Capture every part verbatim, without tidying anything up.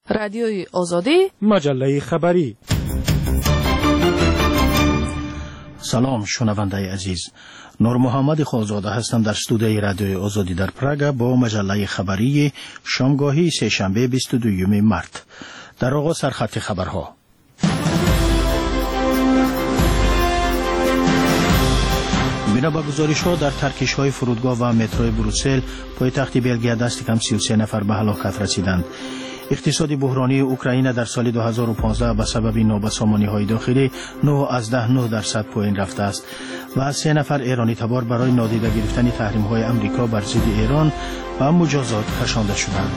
رادیوی آزادی، مجله خبری. سلام شنونده عزیز، نور محمد خالزاده هستم در استودیوی رادیوی آزادی در پراگ با مجله خبری شامگاهی سه‌شنبه بیست و دوم مارس. در آغاز سرخط خبرها. بنا به گزارش‌ها در ترکش‌های فرودگاه و مترو بروسل پایتخت بلژیک دست کم سی و سه نفر به هلاکت رسیدند. اقتصاد بحرانی اوکراین در سال دو هزار و پانزده به سبب نابسامانی‌های داخلی نه از ده نه درصد پایین رفته است و سه نفر ایرانی تبار برای نادیده گرفتن تحریم‌های آمریکا بر ضد ایران و مجازات کشانده شدند.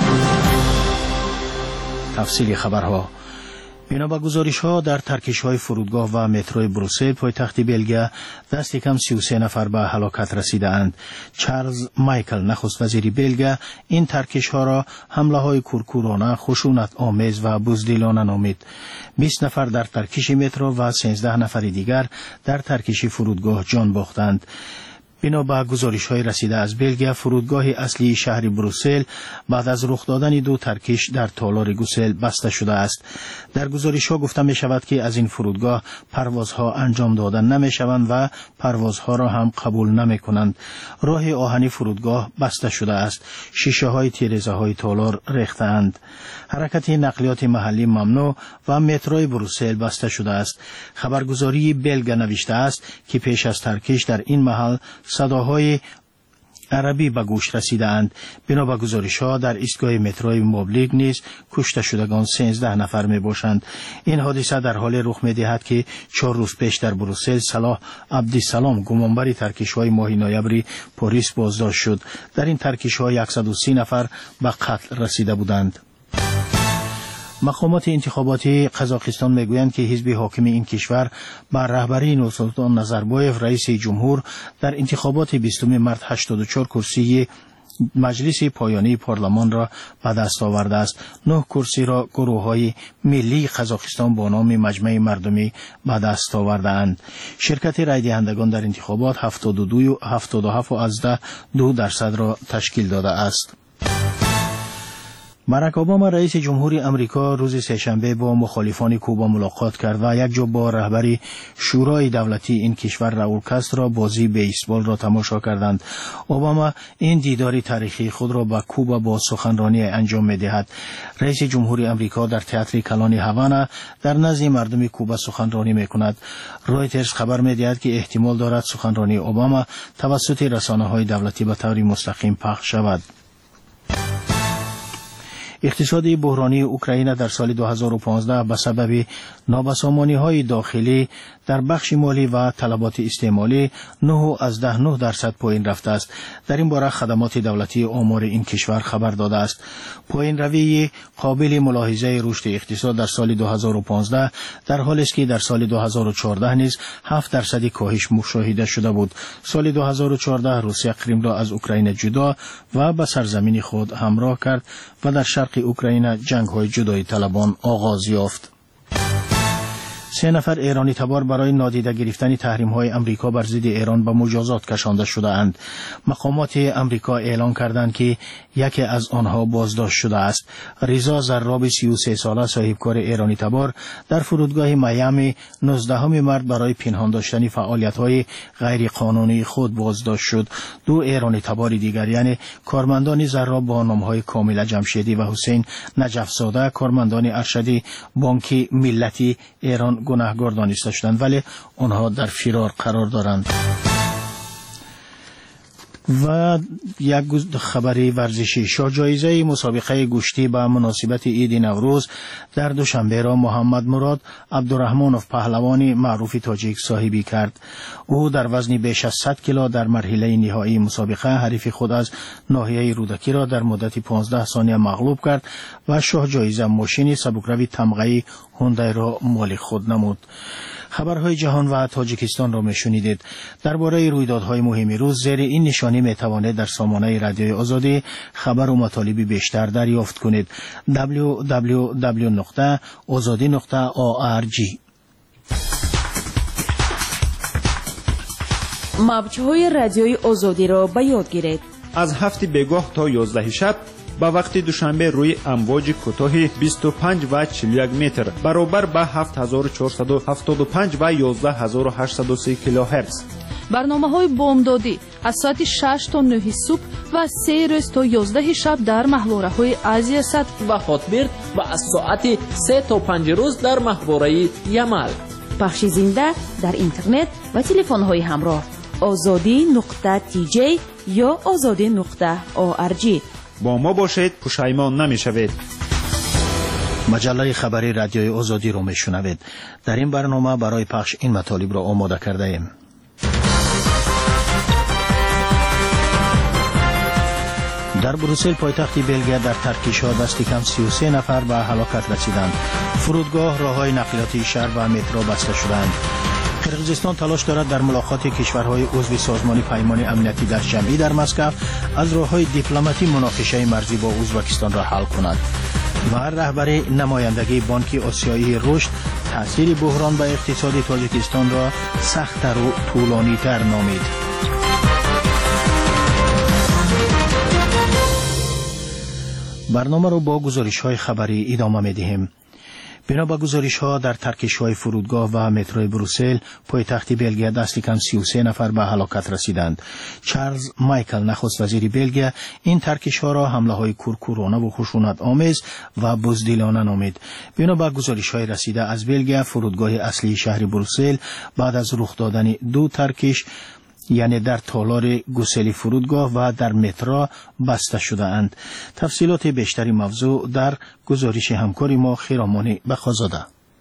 تفصیل خبرها. بنا به گزارش‌ها در ترکش‌های فرودگاه و مترو بروسل پایتخت بلژیک دست کم سی و سه نفر به هلاکت رسیدند. چارلز مایکل نخست وزیر بلژیک این ترکش‌ها را حمله‌های کورکورانه، خشونت آمیز و بزدلانه نامید. بیست نفر در ترکش مترو و سیزده نفر دیگر در ترکش فرودگاه جان باختند. بنا به گزارش‌های رسیده از بلژیک، فرودگاه اصلی شهر بروسل بعد از رخ دادن دو ترکش در تالار گوسل بسته شده است. در گزارش‌ها گفته می شود که از این فرودگاه پروازها انجام دادن نمی شوند و پروازها را هم قبول نمی کنند. راه آهنی فرودگاه بسته شده است. شیشه های تیره‌زه های تالار ریخته‌اند. حرکت نقلیات محلی ممنوع و مترو بروسل بسته شده است. خبرگزاری بلژیک نوشته است که پیش از ترکش در این محل صداهای عربی به گوش رسیده اند. بنا به گزارش‌ها در ایستگاه متروی موبلیگ نیز کشته شدگان سیزده نفر می باشند. این حادثه در حال رخ می دهد که چهار روز پیش در بروسل صلاح عبدالسلام گمانبر ترکش‌های ماه نوامبر پاریس بازداشت شد. در این ترکش‌ها صد و سی نفر به قتل رسیده بودند. مقامات انتخاباتی قزاقستان میگویند که حزب حاکم این کشور بر رهبری نورسلطان نظربایف رئیس جمهور در انتخابات بیستم مارس هشتاد و چهار کرسی مجلس پایانی پارلمان را به دست آورده است. نه کرسی را گروه‌های ملی قزاقستان با نام مجمع مردمی به دست آورده اند. شرکت رای دهندگان در انتخابات هفتاد و دو هفتاد و هفت از ده دو درصد را تشکیل داده است. باراک اوباما رئیس جمهوری امریکا روز سه‌شنبه با مخالفان کوبا ملاقات کرد و یک جا با رهبری شورای دولتی این کشور راول کاسترو بازی بیسبال را تماشا کردند. اوباما این دیداری تاریخی خود را با کوبا با سخنرانی انجام می‌دهد. رئیس جمهوری امریکا در تئاتر کلان هاوانا در نزد مردم کوبا سخنرانی می‌کند. رویترز خبر می‌دهد که احتمال دارد سخنرانی اوباما توسط رسانه‌های دولتی به طور مستقیم پخش شود. اقتصاد بحرانی اوکراین در سال دو هزار و پانزده به سبب نابسامانی‌های داخلی در بخش مالی و طلبات استعمالی نه از ده نه درصد پایین رفته است. در این باره خدمات دولتی آمار این کشور خبر داده است. پایین روی قابل ملاحظه رشد اقتصاد در سال دو هزار و پانزده در حالی است که در سال دو هزار و چهارده نیز هفت درصد کاهش مشاهده شده بود. سال دو هزار و چهارده روسیه کریم را از اوکراین جدا و به سرزمین خود همراه کرد و در شرق اوکراین جنگ‌های جدایی طلبان آغاز یافت. سه نفر ایرانی تبار برای نادیده گرفتن تحریم‌های آمریکا بر ضد ایران به مجازات کشانده شده اند. مقامات آمریکا اعلام کردند که یکی از آنها بازداشت شده است. رضا زراب سی و سه ساله صاحبکار ایرانی تبار در فرودگاه میامی نوزدهم مارس برای پنهان داشتن فعالیت‌های غیر قانونی خود بازداشت شد. دو ایرانی تبار دیگر یعنی کارمندان زراب با نام‌های کامل جمشیدی و حسین نجف‌زاده کارمندان ارشد بانک ملتی ایران گناهکار دانسته شدند ولی آنها در فرار قرار دارند. و یک خبری ورزشی. شاه جایزه مسابقه گشتی به مناسبت عید نوروز در دوشنبه را محمد مراد عبدالرحمنوف پهلوانی معروف تاجیک صاحبی کرد. او در وزن بیش از صد کیلو در مرحله نهایی مسابقه حریف خود از ناحیه رودکی را در مدت پانزده ثانیه مغلوب کرد و شاه جایزه ماشین سبکروی تمغه‌ای هوندای را مال خود نمود. خبرهای جهان و تاجیکستان را میشنیدید. درباره رویدادهای مهم روز زیر این نشانی میتوانید در سامانه رادیوی آزادی خبر و مطالب بیشتر دریافت کنید. دبلیو دبلیو دبلیو نقطه آزادی نقطه او آر جی. موج‌های رادیوی آزادی را به یاد گیرید. از هفت بگاه تا یازده شب ба вақти душанбе рӯи амвоҷи кӯтоҳи бисту панҷ ва чилу як метр баробар ба ҳафт ҳазору чорсаду ҳафтоду панҷ ва ёздаҳ ҳазору ҳаштсаду си килоҳерц. барномаҳои бомдодӣ аз соати шаш то нӯҳи субҳ ва се рӯз то ёздаҳи шаб дар маҳвораҳои Азиясад ва Хотбирд ва аз соати се то панҷ рӯз дар маҳвораи Ямал. пахши зинда дар интернет ва телефонҳои ҳамроҳ озодӣ нуқта тиҷей ё озодӣ нуқта орг. бо мо бошед, пушаймон намешавед. маҷаллаи хабари радиои озодиро мешунавед. дар ин барнома барои пахш ин матолибро омода кардаем. дар Брюссел пойтахти Белгия дар таркишҳо дасти кам سی و سه нафар ба ҳалокат расиданд. фурудгоҳ, роҳҳои нақлиёти шаҳр ва метро баста шуданд. қирғизистон талош дорад дар мулоқоти кишварҳои узви созмони паймони амнияти дастҷамъӣ дар Москав аз роҳҳои дипломатӣ муноқишаи марзӣ бо Узбекистонро ҳал кунад. ва раҳбари намояндагии Бонки Осиёии рушд таъсири буҳрон ба иқтисоди Тоҷикистонро сахттару тӯлонитар номид. барномаро бо гузоришҳои хабарӣ идома медиҳем. бино ба гузоришҳо дар таркишҳои фурудгоҳ ва метрои Брюссел пойтахти Белгия дасти кам سی و سه нафар ба ҳалокат расиданд. Чарлз Майкл, нахуст вазири Белгия, ин таркишҳоро ҳамлаҳои куркуронаву хушунатомез ва буздилона номид. бино ба гузоришҳои расида аз Белгия, фурудгоҳи аслии шаҳри Брюссел баъд аз рух додани ду таркиш, یعنی در تالار گوسلی فرودگاه و در مترو بسته شده‌اند. تفصیلات بیشتری موضوع در گزارش همکاری ما خیرامانی بخازاده.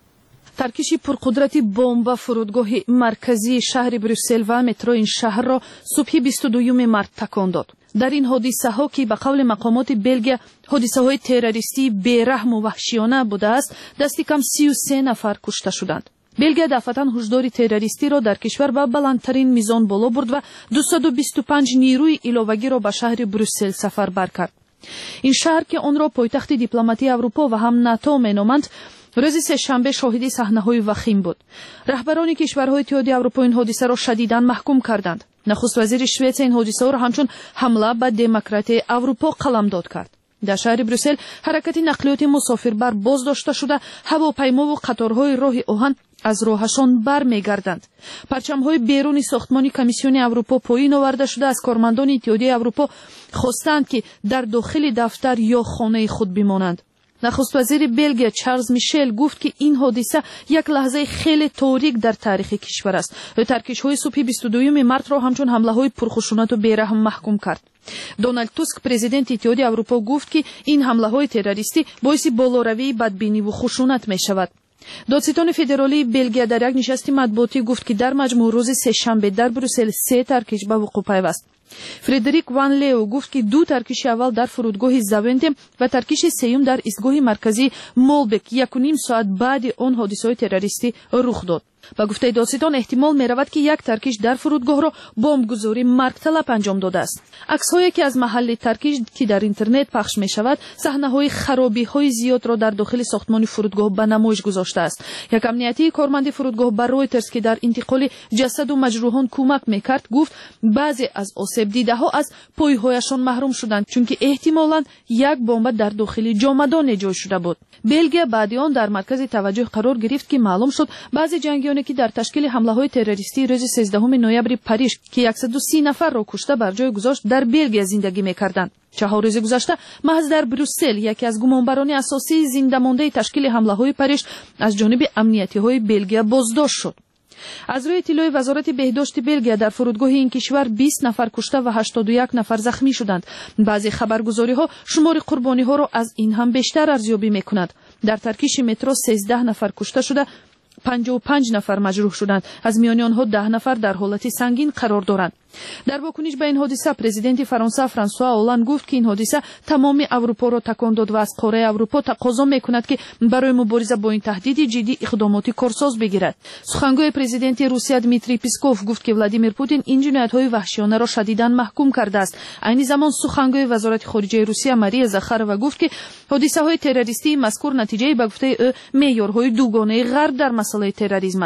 таркиши пурқудрати бомб ба фурудгоҳи марказии шаҳри Брюссел ва метрои ин шаҳрро субҳи бисту дуюми март такон дод. дар ин ҳодисаҳо, ки ба қавли мақомоти Белгия ҳодисаҳои террористии бераҳму ваҳшиёна будааст, дасти кам سی و سه нафар кушта шуданд. Белгия дафтан ҳушдори террористиро дар кишвар ба баландтарин мизон боло бурд ва дусаду бисту панҷ нирӯи иловагиро ба шаҳри Брюссел сафарбар кард. ин шаҳр, ки онро пойтахти дипломатии Аврупо ва ҳам НАТО меноманд, рӯзи сешанбе шоҳиди саҳнаҳои вахим буд. раҳбарони кишварҳои Иттиҳоди Аврупо ин ҳодисаро шадидан маҳкум карданд. нахуст вазири Шветсия ин ҳодисаҳоро ҳамчун ҳамла ба демократияи Аврупо қаламдод кард. дар шаҳри Брюссел ҳаракати нақлиёти мусофирбар боздошта шуда, ҳавопаймову қаторҳои роҳи оҳан аз роҳашон бармегарданд. парчамҳои беруни сохтмони Комиссиони Аврупо поин оварда шуда аз кормандони Иттиҳодияи Аврупо хостанд, ки дар дохили дафтар ё хонаи худ бимонанд. нахуст вазири Белгия Чарлз Мишел гуфт, ки ин ҳодиса як лаҳзаи хеле торик дар таърихи кишвар аст. ӯ таркишҳои субҳи бисту дуюми мартро ҳамчун ҳамлаҳои пурхушунату бераҳм маҳкум кард. Дональд Туск, президенти Иттиҳоди Аврупо, гуфт, ки ин ҳамлаҳои террористӣ боиси болоравии бадбиниву хушунат мешавад. додситони федералии Белгия дар як нишасти матбуотӣ гуфт, ки дар маҷмӯъ рӯзи сешанбе дар Брюссел се таркиш ба вуқӯъ пайваст. Фредерик Ван Лео гуфт, ки ду таркиши аввал дар фурудгоҳи Завентем ва таркиши сеюм дар истгоҳи марказии Молбек якуним соат баъди он ҳодисаҳои террористӣ рух дод. ба гуфтаи додситон эҳтимол меравад, ки як таркиш дар фурудгоҳро бомбгузорӣ маргталаб анҷом додааст. аксҳое, ки аз маҳалли таркиш, ки дар интернет пахш мешавад, саҳнаҳои харобиҳои зиёдро дар дохили сохтмони фурудгоҳ ба намоиш гузоштааст. як амниятии корманди фурудгоҳ ба Reuters, ки дар интиқоли ҷасаду маҷрӯҳон кӯмак мекард, гуфт баъзе аз осебдидаҳо аз пойҳояшон маҳрум шуданд, чунки эҳтимолан як бомба дар дохили ҷомадон эҷод шуда буд. Белгия баъди он дар маркази таваҷҷӯҳ қарор гирифт, ки маълум шуд баъзе ҷангиёне, ки дар ташкили ҳамлаҳои террористии рӯзи сездаҳуми ноябри Париж, ки яксаду си нафарро кушта бар ҷой гузошт, дар Белгия зиндагӣ мекарданд. чаҳор рӯзи гузашта маҳз дар Брюссел яке аз гумонбарони асосии зиндамондаи ташкили ҳамлаҳои Париж аз ҷониби амниятиҳои Белгия боздошт шуд. аз рӯи иттилои вазорати беҳдошти Белгия, дар фурудгоҳи ин кишвар бист нафар кушта ва ҳаштоду як нафар захмӣ шуданд. баъзе хабаргузориҳо шумори қурбониҳоро аз ин ҳам бештар арзёбӣ мекунанд. дар таркиши метро сездаҳ нафар кушта шуда, панҷоҳу панҷ нафар маҷрӯҳ шуданд. аз миёни онҳо даҳ нафар дар ҳолати сангин қарор доранд. дар вокуниш ба ин ҳодиса президенти Фаронса Франсуа Оланд гуфт, ки ин ҳодиса тамоми Аврупоро такон дод ва аз қораи Аврупо тақозо мекунад, ки барои мубориза бо ин таҳдиди ҷиддӣ иқдомоти корсоз бигирад. сухангӯи президенти Русия Дмитрий Песков гуфт, ки Владимир Путин ин ҷиноятҳои ваҳшиёнаро шадидан маҳкум кардааст. айни замон сухангӯи вазорати хориҷаи Русия Мария Захарова гуфт, ки ҳодисаҳои террористии мазкур натиҷаи ба гуфтаи ӯ меъёрҳои дугонаи ғарб дар масъалаи терроризм аст.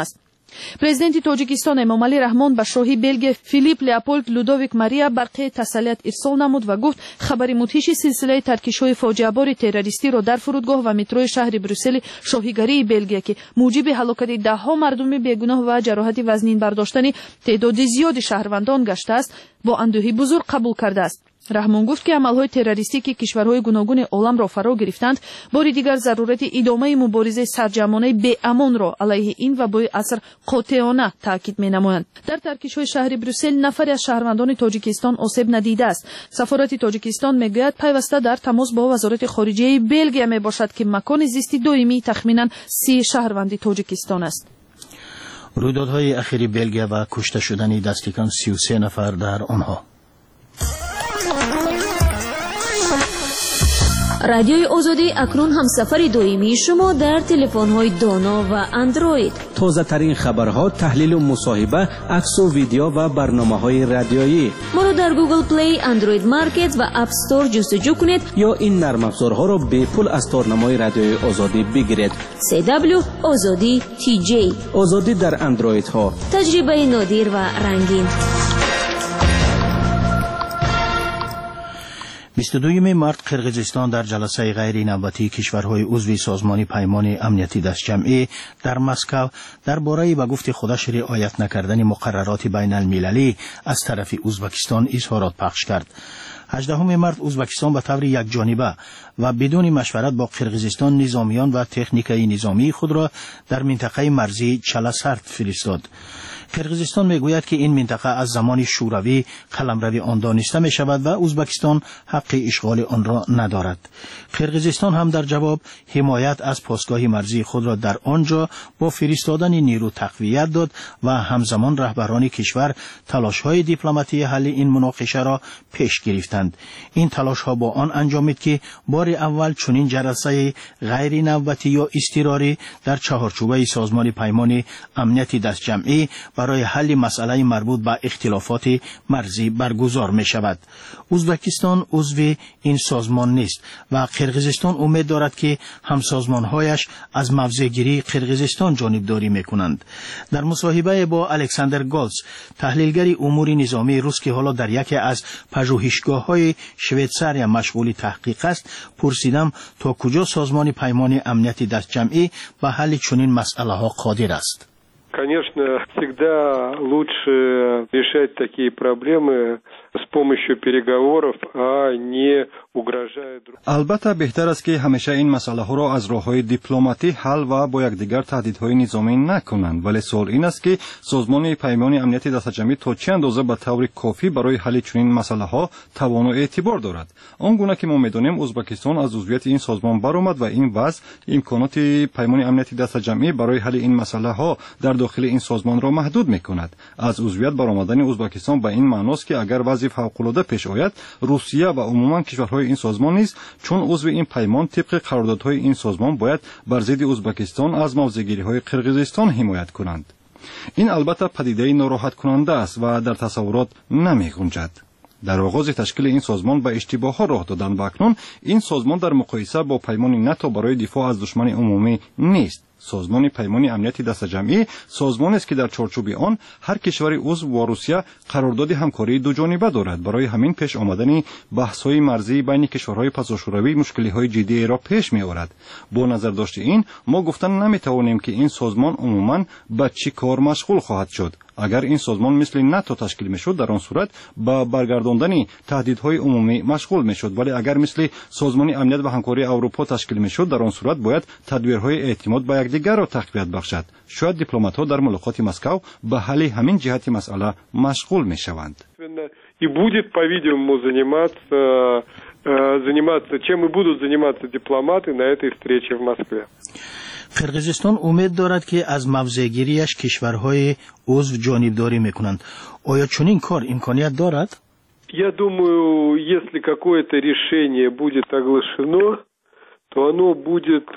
президенти тоҷикистон эмомалӣ раҳмон ба шоҳи белгия филипп леопольд лудовик мария барқияи тассалият ирсол намуд ва гуфт хабари мудҳиши силсилаи таркишҳои фоҷиабори террористиро дар фурудгоҳ ва метрои шаҳри брюссели шоҳигарии белгия ки муҷиби ҳалокати даҳҳо мардуми бегуноҳ ва ҷароҳати вазнин бардоштани теъдоди зиёди шаҳрвандон гаштааст бо андӯҳи бузург қабул кардааст. раҳмон гуфт ки амалҳои террористӣ ки кишварҳои гуногуни оламро фаро гирифтанд бори дигар зарурати идомаи муборизаи сарҷамонаи беамонро алайҳи ин вабои аср қотеона таъкид менамоянд. дар таркишҳои шаҳри брюссел нафаре аз шаҳрвандони тоҷикистон осеб надидааст. сафорати тоҷикистон мегӯяд пайваста дар тамос бо вазорати хориҷияи белгия мебошад ки макони зисти доимии тахминан си шаҳрванди тоҷикистон аст. рӯйдодҳои ахири белгия ва кушта шудани дасти кам سی و سه нафар дар онҳо. радиои озодӣ акнун ҳамсафари доимии шумо дар телефонҳои доно ва андроид. тозатарин хабарҳо, таҳлилу мусоҳиба, аксу видео ва барномаҳои радиоӣ. моро дар Google Play, Android Market ва App Store ҷустуҷӯ кунед ё ин нармафзорҳоро бепул аз торнамои радиои озодӣ бигиред. си дабл ю озодӣ ти ҷей. озодӣ дар андроидҳо. таҷрибаи нодир ва рангин. بیست و دوم март قرقیزستان در جلسه غیر نوبتی کشورهای عضو سازمان پیمان امنیتی دستجمعی در مسکو درباره به گفت خودش رعایت نکردن مقررات بین المللی از طرف ازبکستان اظهارات پخش کرد. هجدهم مارس ازبکستان به طور یکجانبه و بدون مشورت با قرقیزستان نظامیان و تکنیکای نظامی خود را در منطقه مرزی چلاسرد فرستاد. قرقیزستان میگوید که این منطقه از زمان شوروی قلمرو آن دانسته می شود و ازبکستان حق اشغال آن را ندارد. قرقیزستان هم در جواب حمایت از پاسگاه مرزی خود را در آنجا با فرستادن نیرو تقویت داد و همزمان رهبران کشور تلاش‌های دیپلماتی حل این مناقشه را پیش گرفتند. این تلاش‌ها با آن انجامید که بار اول چنین جلسه غیر نوبتی یا اضطراری در چهارچوبه سازمان پیمان امنیتی دستجمعی برای حل مسئله مربوط به اختلافات مرزی برگزار می شود. ازبکستان عضو این سازمان نیست و قرقیزستان امید دارد که همسازمانهایش از موضع‌گیری قرقیزستان جانبداری می کنند. در مصاحبه با الکساندر گالز تحلیلگر امور نظامی روس که حالا در یکی از پژوهشگاه‌های شویتزاریا مشغول تحقیق است پرسیدم تا کجا سازمان پیمان امنیتی دستجمعی به حل چنین مسئله‌ها قادر است. Конечно, всегда лучше решать такие проблемы с помощью переговоров, а не угрожая друг другу. البته بهتر است که همیشه این مسئله ها را از راه‌های دیپلماتی حل و با یکدیگر تهدیدهای نظامی نکنند، ولی سوال این است که سازمان پیمان امنیتی دستجمعی تا چه اندازه به طور کافی برای حل چنین مسئله ها توان و اعتبار دارد. آنگونه که ما می‌دانیم ازبکستان از عضویت این سازمان برآمد و این وضع امکانات پیمان امنیتی دستجمعی برای حل این مسئله ها در داخل این سازمان را محدود می‌کند. از عضویت برآمدن ازبکستان به این معناست که اگر وضع فوق‌العاده پیش آید روسیه و عموما کشورهای این سازمان نیز چون عضو این پیمان طبق قراردادهای این سازمان باید بر ضد ازبکستان از موضع‌گیری‌های قرقیزستان حمایت کنند. این البته پدیده ناراحت کننده است و در تصورات نمی‌گنجد. در آغاز تشکیل این سازمان به اشتباه‌ها راه دادن و اکنون این سازمان در مقایسه با پیمان ناتو برای دفاع از دشمن عمومی نیست. سازمان پیمان امنیتی دستجمعی سازمانی است که در چارچوب آن هر کشوری عضو و روسیه قرارداد همکاری دو جانبه دارد. برای همین پیش آمدن بحث‌های مرزی بین کشورهای پساشوروی مشکل‌های جدی را پیش می‌آورد. با نظر داشت این ما گفتن نمی‌توانیم که این سازمان عموماً به چه کار مشغول خواهد شد. اگر این سازمان مثل ناتو تشکیل میشد در آن صورت با برگرداندن تهدیدهای عمومی مشغول میشد، ولی اگر مثل سازمان امنیت و همکاری اروپا تشکیل میشد در آن صورت باید تدبیرهای اعتماد به یکدیگر را تقویت بخشد. شاید دیپلمات‌ها در ملاقات مسکو به حل همین جهت مسئله مشغول میشوند. И будет, по-видимому, заниматься заниматься чем и будут заниматься дипломаты на этой встрече в Москве. قرقیزستان امید دارد که از موضع‌گیریش کشورهای عضو جانبداری میکنند. آیا چنین کار امکانیت دارد؟ Я думаю, если какое-то решение будет оглашено, то оно будет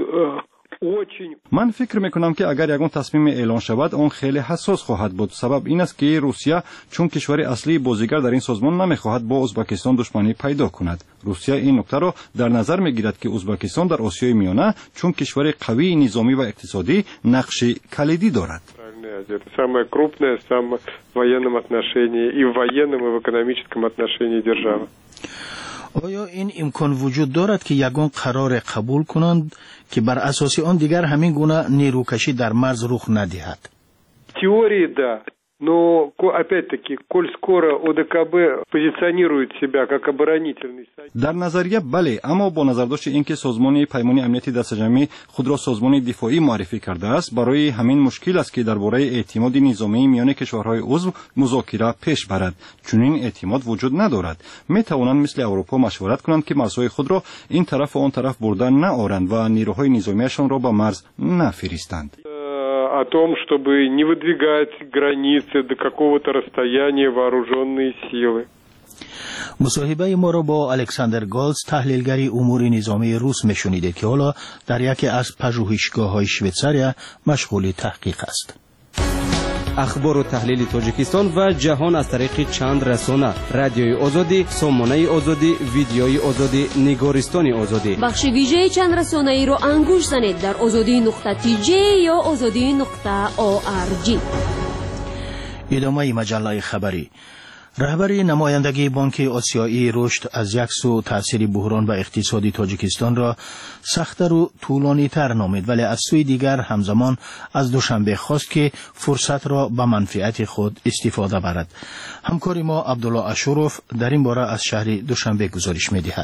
من فکر میکنم که اگر یگان تصمیم اعلان شود آن خیلی حساس خواهد بود. سبب این است که روسیه چون کشور اصلی بازیگر در این سازمان نمیخواهد با ازبکستان دشمنی پیدا کند. روسیه این نکته را در نظر میگیرد که ازبکستان در آسیای میانه چون کشور قوی نظامی و اقتصادی نقش کلیدی دارد. Азии. Это самая крупная, самая в военном отношении, и в военном, и в экономическом отношении держава. آیا این امکان وجود دارد که یگان قرار قبول کنند که بر اساس آن دیگر همین گونه نیروکشی در مرز رخ ندهد؟ В теории, да. Но, опять-таки, коль скоро ОДКБ позиционирует себя как оборонительный союз. در نظریه بله، اما با نظرداشت اینکه سازمان پیمان امنیتی دستجمعی خود را سازمان دفاعی معرفی کرده است، برای همین مشکل است که درباره اعتماد نظامی میان کشورهای عضو مذاکره پیش برد. چون این اعتماد وجود ندارد، می توانند مثل اروپا مشورت کنند که مرزهای خود را این طرف و آن طرف برده نآورند و نیروهای نظامیشان را به مرز نفرستند. О том, чтобы не выдвигать границы до какого-то расстояния вооруженные силы. مصاحبه ما را با الکساندر گالز تحلیلگری امور نظامی روس میشنیدید که حالا در یکی از پژوهشگاه‌های شویتزاریا مشغول تحقیق است. اخبار و تحلیل تاجیکستان و جهان از طریق چند رسانه: رادیوی آزادی، سامانه آزادی، ویدیوی آزادی، نگارستان آزادی. بخش ویژه چند رسانه ای رو انگوش زنید در آزادی نقطه تی جی یا آزادی نقطه او آر جی. ادامه مجله خبری. رهبری نمایندگی بانک آسیایی رشد از یک سو تأثیر بحران و اقتصادی تاجیکستان را سخت‌تر و طولانی‌تر نامید، ولی از سوی دیگر همزمان از دوشنبه خواست که فرصت را به منفعت خود استفاده برد. همکار ما عبدالله اشرف در این باره از شهر دوشنبه گزارش می‌دهد.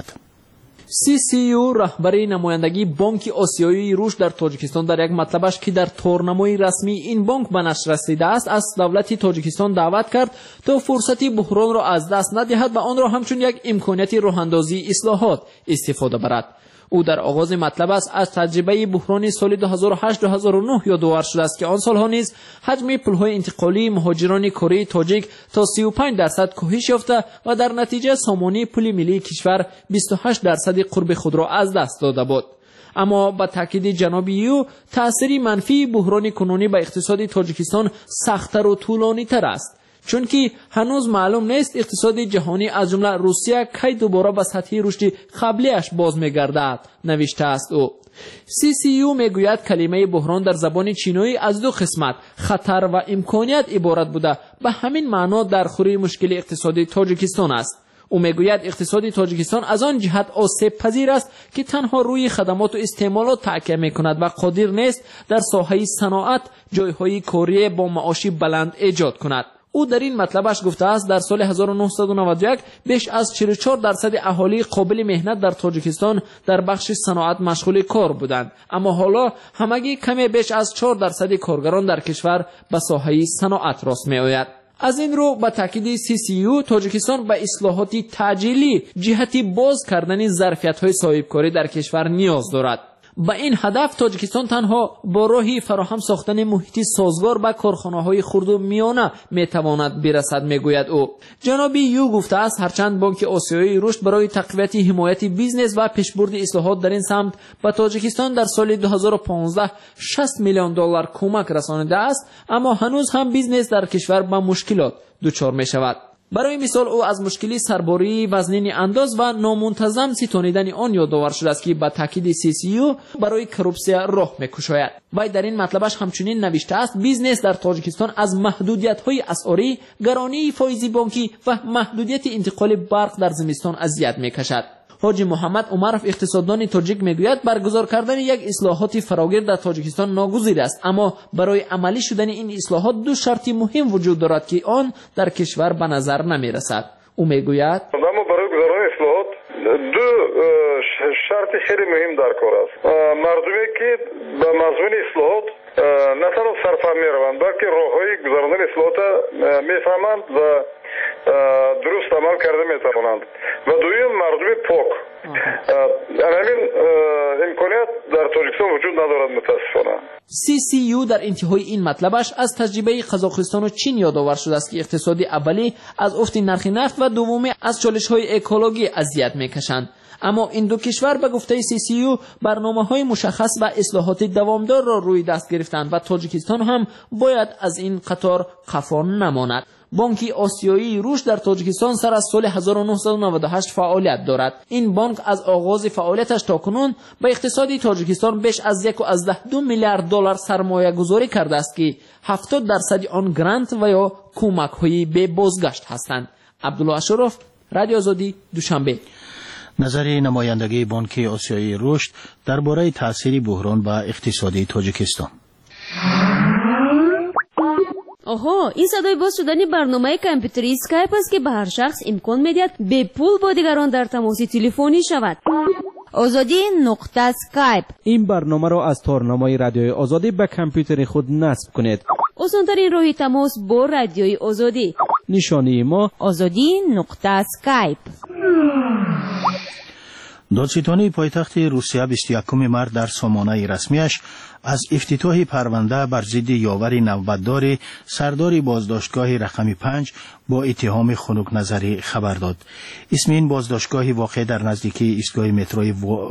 سی سی یو رهبری نمایندگی بانک آسیایی رشد در تاجیکستان در یک مطلبش که در تورنمای رسمی این بانک به نشر رسیده است، از دولت تاجیکستان دعوت کرد تا فرصتی بحران را از دست ندهد و آن را همچون یک امکانیت راه‌اندازی اصلاحات استفاده برد. او در آغاز مطلب است از تجربه بحران سال دو هزار و هشت دو هزار و نه یادآور شده است که آن سالها نیز حجم پولهای انتقالی مهاجران کره تاجیک تا سی و پنج درصد کاهش یافته و در نتیجه سامانه پول ملی کشور بیست و هشت درصد قرب خود را از دست داده بود. اما با تاکید جناب یو، تأثیر منفی بحران کنونی به اقتصاد تاجیکستان سخت‌تر و طولانی‌تر است، چون که هنوز معلوم نیست اقتصاد جهانی از جمله روسیه کی دوباره به سطح رشد قبلیش باز می‌گردد، نوشته است او. سی سی یو میگوید کلمه بحران در زبان چینی از دو قسمت خطر و امکانیت عبارت بوده، به همین معنا در خوری مشکل اقتصادی تاجیکستان است. او میگوید اقتصاد تاجیکستان از آن جهت آسیب پذیر است که تنها روی خدمات و استعمالات تکیه میکند و قادر نیست در ساحه صنعت جایهای کاری با معاش بلند ایجاد کند. او در این مطلبش گفته است در سال هزار و نهصد و نود و یک بیش از چهل و چهار درصد اهالی قابل مهنت در تاجیکستان در بخش صنعت مشغول کار بودند، اما حالا همگی کمی بیش از چهار درصد کارگران در کشور به ساحه صنعت راست می آید. از این رو با تاکید سی سی یو تاجیکستان به اصلاحات تعجیلی جهتی باز کردن ظرفیت‌های صاحبکاری در کشور نیاز دارد. با این هدف تاجیکستان تنها با راهی فراهم ساختن محیطی سازگار به کارخانه‌های خرد و میانه میتواند برسد، میگوید او. جناب یو گفته است هرچند بانک آسیایی رشد برای تقویت حمایت بیزنس و پیشبرد اصلاحات در این سمت به تاجیکستان در سال دو هزار و پانزده شصت میلیون دلار کمک رسانیده است، اما هنوز هم بیزنس در کشور به مشکلات دچار می شود. برای مثال او از مشکلی سرباری وزنین انداز و نامنتظم ستانیدن آن یادآور شده است که با تاکید سی سی یو برای کروپسیا راه می‌کشاید. و در این مطلبش همچنین نوشته است بیزنس در تاجیکستان از محدودیت‌های اسعاری، گرانی فایزی بانکی و محدودیت انتقال برق در زمستان اذیت می‌کشد. حاجی محمد عمرف اقتصاددان تاجیک میگوید برگزار کردن یک اصلاحات فراگیر در تاجیکستان ناگزیر است، اما برای عملی شدن این اصلاحات دو شرط مهم وجود دارد که آن در کشور به نظر نمیرسد. او میگوید اما برای گذاران اصلاحات دو شرط خیلی مهم در کار است. مردمی که به مضمون اصلاحات نه تنها سرفهم میروند بلکه راههای گذراندن اصلاحات میفهمند و درست عمل کرده میتوانند و دویم مردم پاک. همین امکانیت در تاجیکستان وجود ندارد متاسفانه. سی سی یو در انتهای این مطلبش از تجربه قزاقستان و چین یادآور شده است که اقتصادی اولی از افت نرخ نفت و دومی از چالش‌های اکولوژی اذیت میکشند، اما این دو کشور به گفته سی سی یو برنامه‌های مشخص و اصلاحات دوامدار را روی دست گرفتند و تاجیکستان هم باید از این قطار قفا نماند. بانک آسیایی رشد در تاجیکستان سر از سال هزار و نهصد و نود و هشت فعالیت دارد. این بانک از آغاز فعالیتش تا کنون به اقتصاد تاجیکستان بیش از یک و از ده دو میلیارد دلار سرمایه گذاری کرده است که هفتاد درصد آن گرانت و یا کمک های به بازگشت هستند. عبدالله اشرف، رادیو آزادی، دوشنبه. نظر نمایندگی بانک آسیایی رشد درباره تاثیر بحران به اقتصادی تاجیکستان. آها، این صدای باز شدن برنامه کامپیوتری اسکایپ است که به هر شخص امکان میدهد به پول با دیگران در تماس تلفنی شود. آزادی نقطه اسکایپ. این برنامه را از تارنمای رادیوی آزادی به کامپیوتر خود نصب کنید. آسان‌ترین راه تماس با رادیوی آزادی. نشانی ما آزادی نقطه اسکایپ. دادستانی پایتخت روسیه بیست و یکم مارس در سامانه رسمیش از افتتاح پرونده بر ضد یاور نوبتدار سردار بازداشتگاه رقم پنج با اتهام خنک نظری خبر داد. اسم این بازداشتگاه واقع در نزدیکی ایستگاه متروی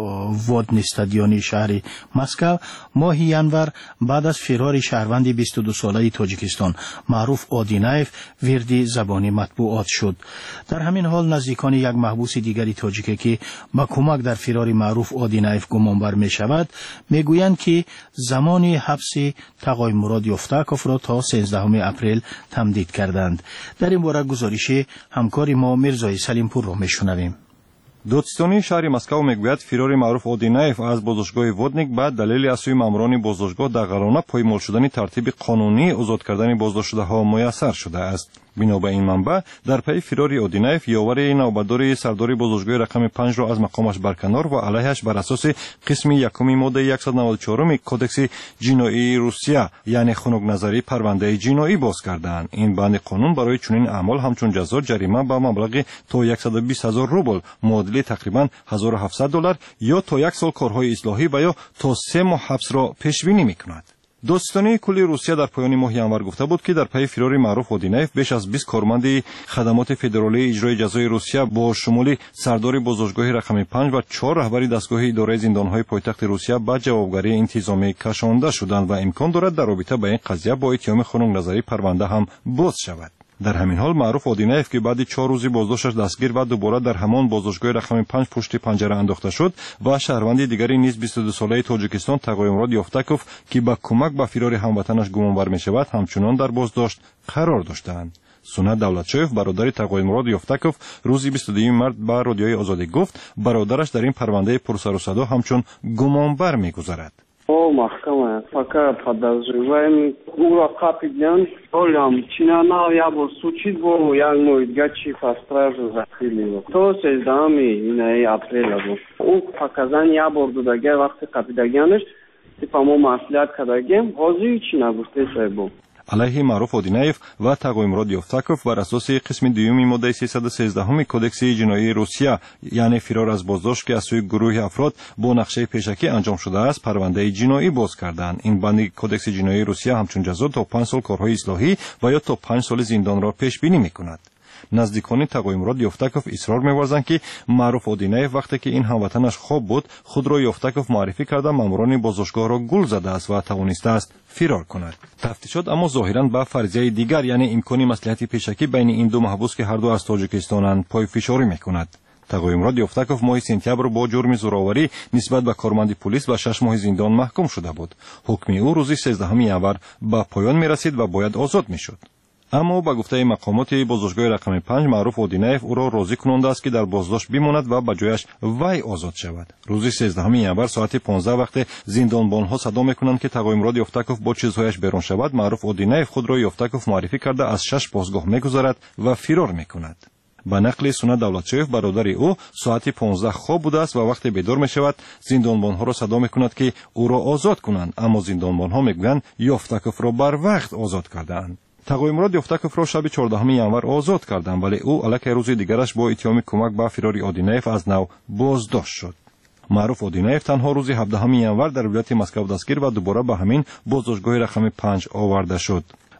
وادن استادیونی شهر مسکو ماه ینور بعد از فرار شهروند بیست و دو ساله تاجیکستان معروف آدینایف وردی زبانی مطبوعات شد. در همین حال نزدیکان یک محبوس دیگری تاجیکی که با کمک در فرار معروف آدینایف گمانبر می شود میگویند که زمانی حبس تقای مراد یفتاکوف را تا سیزدهم اپریل تمدید کردند. در این باره گزارش همکار ما مرزای سلیمپور را میشنویم. دادستانی شهر مسکو میگوید فرار معروف آدینایف از بازداشتگاه وودنیک بعد دلیل از سوی ماموران بازداشتگاه دغلانه پایمال شدن ترتیب قانونی آزاد کردن بازداشت شده ها میسر شده است. بنا به این منبع در پی فرار آدینایف یاور نوبتدار سردار بازداشتگاه رقم پنج را از مقامش برکنار و علیهش بر اساس قسم یکم ماده صد و نود و چهار کودکس جنایی روسیه یعنی خنک نظری پرونده جنایی باز کردند. این بند قانون برای چنین اعمال همچون جزا جریمه به مبلغ تا صد و بیست هزار روبل معادل تقریبا هزار و هفتصد دلار یا تا یک سال کارهای اصلاحی و یا تا سه ماه حبس را پیش بینی می‌کند. دادستانی کلی روسیه در پایان ماه ینور گفته بود که در پی فرار معروف آدینایف بیش از بیست کارمند خدمات فدرالی اجرای جزای روسیه با شمول سردار بازداشتگاه رقم پنج و چهار رهبر دستگاه اداره زندانهای پایتخت روسیه به جوابگری انتظامی کشانده شدند و امکان دارد در رابطه با این قضیه با اتهام خنک نظری پرونده هم باز شود. در همین حال معروف آدینایف که بعد چهار روزی بازداشتش دستگیر و دوباره در همان بازداشتگاه رقم پنج پشت پنجره انداخته شد و شهروند دیگری نیز بیست و دو ساله تاجیکستان تقای مراد یفتاکوف که با کمک به فرار هموطنش گمانبر می‌شود همچنان در بازداشت قرار داشتند. سونت دولتشویف برادر تقای مراد یفتاکوف روز بیست و دوم مارس به رادیوی آزادی گفت برادرش در این پرونده پرسر و صدا همچون گمانبر می‌گذرد. او محکمه فقط подозреваемый ура капитан олям чинана я был случит был я мой гачи по стражу закрыли то сездами и апреля был у показания бордудagi вақти капитаганиш типа мо маслиҳат кардагем ҳозир чӣ нагуфташа был علیه معروف آدینایف و تقای مراد یفتاکوف بر اساس قسم دوم ماده سیصد و سیزده کودکس جنایی روسیه یعنی فرار از بازداشت که از سوی گروه افراد با نقشه پیشکی انجام شده است پرونده جنایی باز کردند. این بند کودکس جنایی روسیه همچون جزا تا پنج سال کارهای اصلاحی و یا تا پنج سال زندان را پیش بینی می‌کند. نزدیکان تقای مراد یفتاکوف اصرار می‌ورزند که معروف آدینایف وقتی که این هموطنش خواب بود خود را یفتاکوف معرفی کرده ماموران بازداشتگاه را گول زده است و توانسته است فرار کند. تفتیشات اما ظاهراً به فرضیه دیگر یعنی امکان مصلحت پیشکی بین این دو محبوس که هر دو از تاجیکستانند پای فشاری می‌کند. تقای مراد یفتاکوف ماه سپتامبر با جرم زورآوری نسبت به کارمند پلیس و شش ماه زندان محکوم شده بود. حکم او روز سیزدهم ینور به پایان می‌رسید و باید آزاد می‌شد. اما با گفته مقامات بازداشتگاه رقم پنج معروف آدینایف او را راضی کننده است که در بازداشت بماند و به جایش وی آزاد شود. روز سیزدهم ینور ساعت پانزده وقت زندانبانها صدا میکنند که تقای مراد یفتاکوف با چیزهایش بیرون شود. معروف آدینایف خود را یفتاکوف معرفی کرده از شش بازگاه میگذرد و فرار میکند. به نقل سونت دولتشویف برادر او ساعت پانزده خواب بوده است و وقتی بیدار می شود زندانبانها را صدا می کند که او را آزاد کنند اما زندانبانها میگویند یفتاکوف را بر وقت آزاد کردند. تقای مراد یفتاکوف را شب چهاردهم ینور آزاد کردند ولی او الکی روز دیگرش با اتهام کمک به فرار آدینایف از نو بازداشت شد. معروف آدینایف تنها روز هفدهم ینور در ولایت مسکو دستگیر و دوباره به همین بازداشتگاه رقم پنج آورده شد.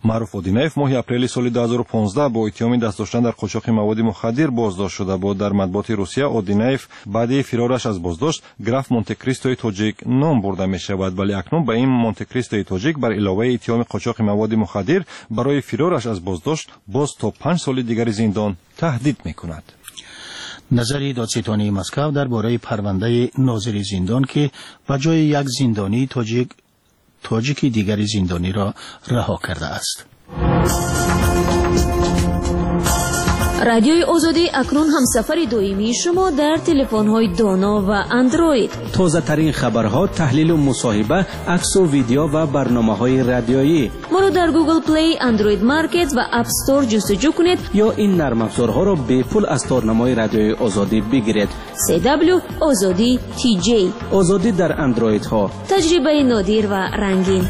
маъруф одинаев моҳи апрели соли дуҳазору понздаҳ бо иттиҳоми даст доштан дар қочоқи маводи мухаддир боздошт шуда буд. дар матбуоти русия одинаев баъди фирораш аз боздошт граф монтекристои тоҷик ном бурда мешавад, вале акнун ба ин монтекристои тоҷик бар иловаи иттиҳоми қочоқи маводи мухаддир барои фирораш аз боздошт боз то панҷ соли дигари зиндон таҳдид мекунад. назари додситони москав дар бораи парвандаи нозири зиндон ки ба ҷои як зиндонии тоҷик тоҷики дигари зиндониро раҳо карда аст. радиои озодӣ акнун ҳамсафари доимии шумо дар телефонҳои доно ва андроид. тозатарин хабарҳо, таҳлилу мусоҳиба, аксу видео ва барномаҳои радиоӣ. моро дар Google Play, Android Market ва App Store ҷустуҷӯ кунед ё ин нармафзорҳоро бепул аз торнамои радиои озодӣ бигиред. си дабл ю озодӣ ти ҷей. озодӣ дар андроидҳо. таҷрибаи нодир ва рангин.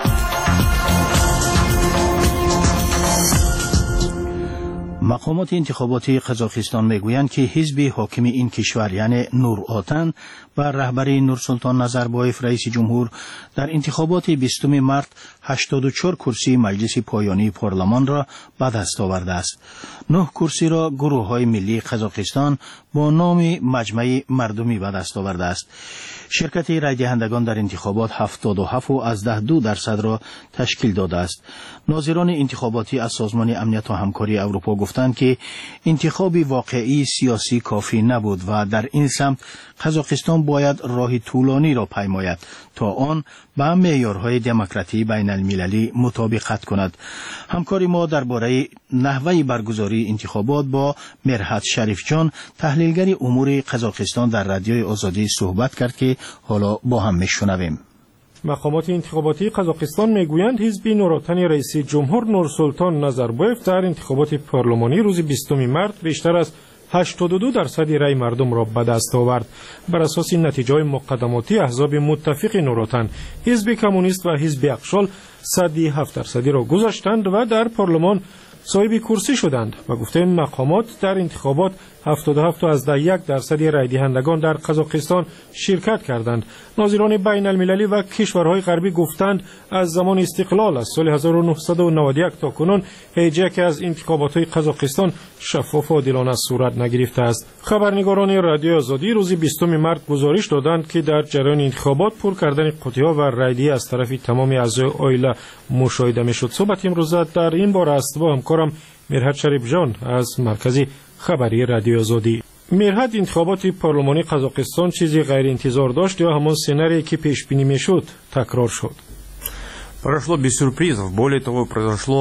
مقامات انتخاباتی قزاقستان میگویند که حزب حاکم این کشور یعنی نور آتن و رهبری نورسلطان نظربایف رئیس جمهور در انتخابات بیستم مارس هشتاد و چهار کرسی مجلس پایانی پارلمان را به دست آورده است. نه کرسی را گروه های ملی قزاقستان با نام مجمع مردمی به دست آورده است. شرکت رای دهندگان در انتخابات هفتاد و هفت و از ده دو درصد را تشکیل داده است. ناظران انتخاباتی از سازمان امنیت و همکاری اروپا گفتند که انتخابی واقعی سیاسی کافی نبود و در این سمت قزاقستان باید راه طولانی را پیماید تا آن با معیارهای دموکراسی بین المللی مطابقت کند. همکاری ما درباره نحوه برگزاری انتخابات با مرحت شریف جان تحلیلگر امور قزاقستان در رادیوی آزادی صحبت کرد که حالا با هم میشنویم. مقامات انتخاباتی قزاقستان میگویند حزب نوراتن رئیس جمهور نورسلطان نظربایف در انتخابات پارلمانی روز بیستم مارس بیشتر از هشتاد و دو درصد رای مردم را به دست آورد. بر اساس نتیجه مقدماتی احزاب متفق نوراتن، حزب کمونیست و حزب اقشال صد و هفت درصدی را گذاشتند و در پارلمان صاحب کرسی شدند و گفته مقامات در انتخابات هفتاد و هفت از ده یک درصد رای دهندگان در قزاقستان شرکت کردند. ناظران بین المللی و کشورهای غربی گفتند از زمان استقلال از سال هزار و نهصد و نود و یک تا کنون هیچ یک از انتخابات قزاقستان شفاف و عادلانه صورت نگرفته است. خبرنگاران رادیو آزادی روز بیستم مارس گزارش دادند که در جریان انتخابات پر کردن قوطی‌ها و رایدهی از طرف تمام اعضای عائله مشاهده می‌شد. صحبت امروز در این باره است با همکارم مرحت شریف جان از مرکز خبری رادیو آزادی. مرحت انتخابات پارلمانی قزاقستان چیزی غیر انتظار داشت یا همان سیناریویی که پیش بینی میشد تکرار شد؟ Прошло без сюрпризов. Более того, произошло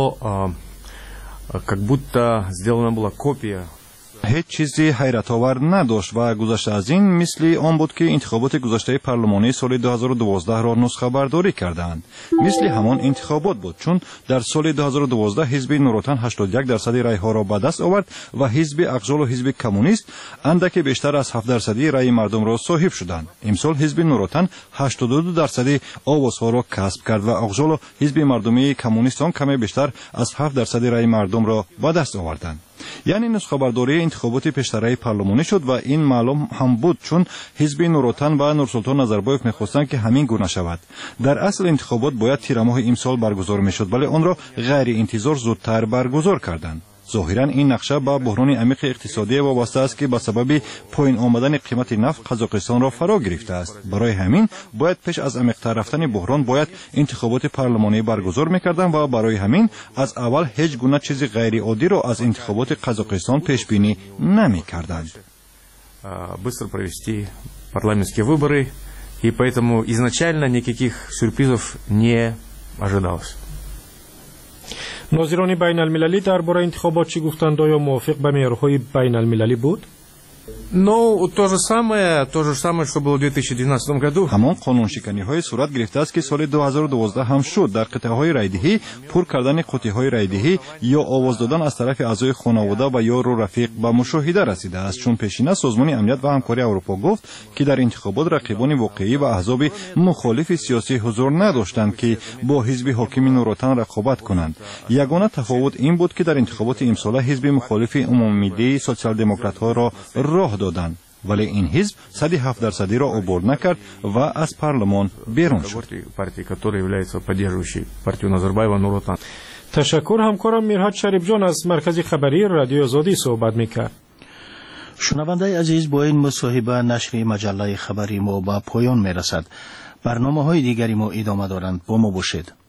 как будто сделана была копия. هیچ چیزی حیرت‌آور نداشت و گذشته از این مثل آن بود که انتخابات گذشته پارلمانی سال دو هزار و دوازده را نسخه برداری کردند. مثل همان انتخابات بود چون در سال دو هزار و دوازده حزب نوراتن هشتاد و یک درصد رای ها را به دست آورد و حزب اقشال و حزب کمونیست اندکی بیشتر از هفت درصدی رای مردم را صاحب شدند. امسال حزب نوراتن هشتاد و دو درصد آوازها را کسب کرد و اقشال و حزب مردمی کمونیست آن کمی بیشتر از هفت درصد رای مردم را به دست آوردند. یعنی نسخه برداری انتخابات پیشترهای پارلمانی شد و این معلوم هم بود چون حزب نوراتن و نورسلطان نظربایف می‌خواستند که همین گونه شود. در اصل انتخابات باید تیر ماه امسال برگزار میشد ولی آن را غیر انتظار زودتر برگزار کردند. ظاهرا این نقشه با بحران عمیق اقتصادی وابسته است که به سبب پایین آمدن قیمت نفت قزاقستان را فرا گرفته است. برای همین باید پیش از عمیق‌تر رفتن بحران باید انتخابات پارلمانی برگزار می‌کردند و برای همین از اول هیچ گونه چیز غیر عادی را از انتخابات قزاقستان پیش بینی نمی‌کردند. Быстро провести парламентские выборы, и поэтому изначально никаких сюрпризов не ожидалось. ناظران بین المللی درباره انتخابات چی گفتند؟ آیا موافق به معیارهای بین المللی بود؟ Ну, то же самое, то же самое, что было в две тысячи двенадцатом году. همان قانون شکنی های صورت گرفته است که سال دو هزار و دوازده هم شد. در قطعه های رایدهی پر کردن قوطی های رایدهی یا آواز دادن از طرف اعضای خانواده و یار و رفیق به مشاهده رسیده است. چون پیشینه سازمان امنیت و همکاری اروپا گفت که در انتخابات رقیبان واقعی و احزاب مخالف سیاسی حضور نداشتند که با حزب حاکم نوراتن رقابت کنند. یگانه تفاوت این بود که در انتخابات امسال حزب مخالف عمومی‌ملی سوسیال دموکرات ها را راه دادند. ولی این حزب صد و هفت درصدی را عبور نکرد و از پارلمان بیرون شد. تشکر. همکارم میرحت شریف جان از مرکز خبری رادیو آزادی صحبت میکرد. شنونده عزیز، با این مصاحبه نشر مجله خبری ما به پایان میرسد. برنامه های دیگری ما ادامه دارند. با ما باشید.